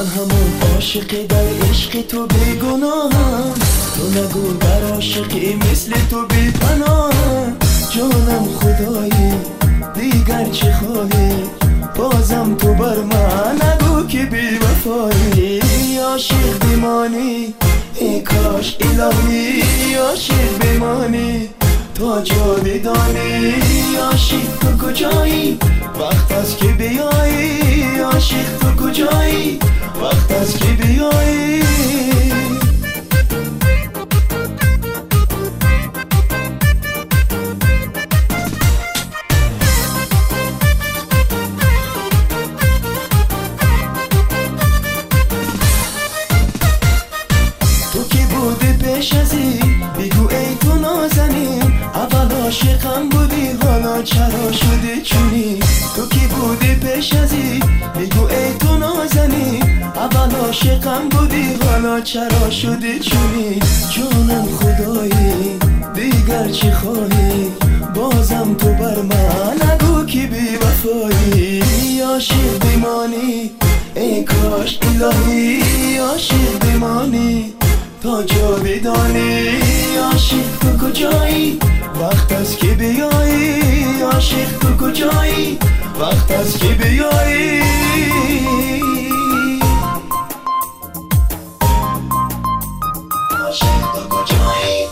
من همون عاشقی در عشق تو بیگناهم، تو نگو در عاشقی مثل تو بی پناهم. جانم خدایی دیگر چه خواهی، بازم تو بر من نگو که بی وفایی. عاشق بمانی ای کاش الهی، عاشق بمانی تا جاودانی. عاشق تو کجایی وقت است که بیایی، عاشق تو کجایی وقت است که بیایی. پیش ازی بگو ای تو نازنین، اول عاشقم بودی حالا چرا شدی چونی. تو کی بودی پیش ازی بگو ای تو نازنین، اول عاشقم بودی حالا چرا شدی چونی. جانم خدایی دیگر چی خواهی، بازم تو بر من نگو که بی وفایی. عاشق بمانی ای کاش الهی، عاشق بمانی تا جاودانی. عاشق تو کجایی وقت است که بیایی، عاشق تو کجایی وقت است که بیایی. عاشق تو کجایی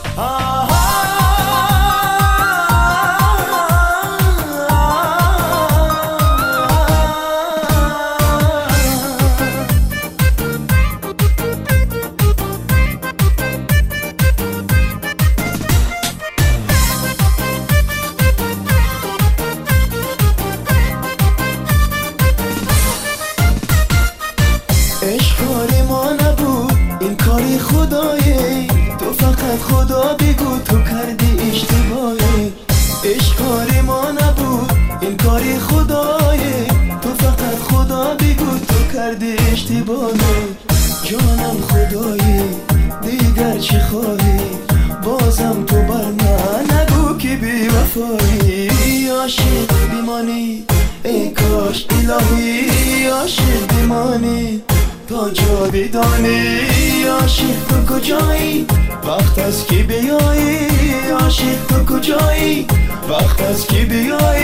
کاری خدایی، تو فقط خدا بگو تو کردی اشتباهی. عشق کاری ما نبود این کاری خدایی، تو فقط خدا بگو تو کردی اشتباهی. جانم خدایی دیگر چه خواهی، بازم تو بر من نگو که بی وفایی. عاشق بمانی ای کاش الهی، عاشق بمانی تا جاودانی. عاشق تو کجایی وقت است که بیایی، عاشق تو کجایی وقت است که بیایی.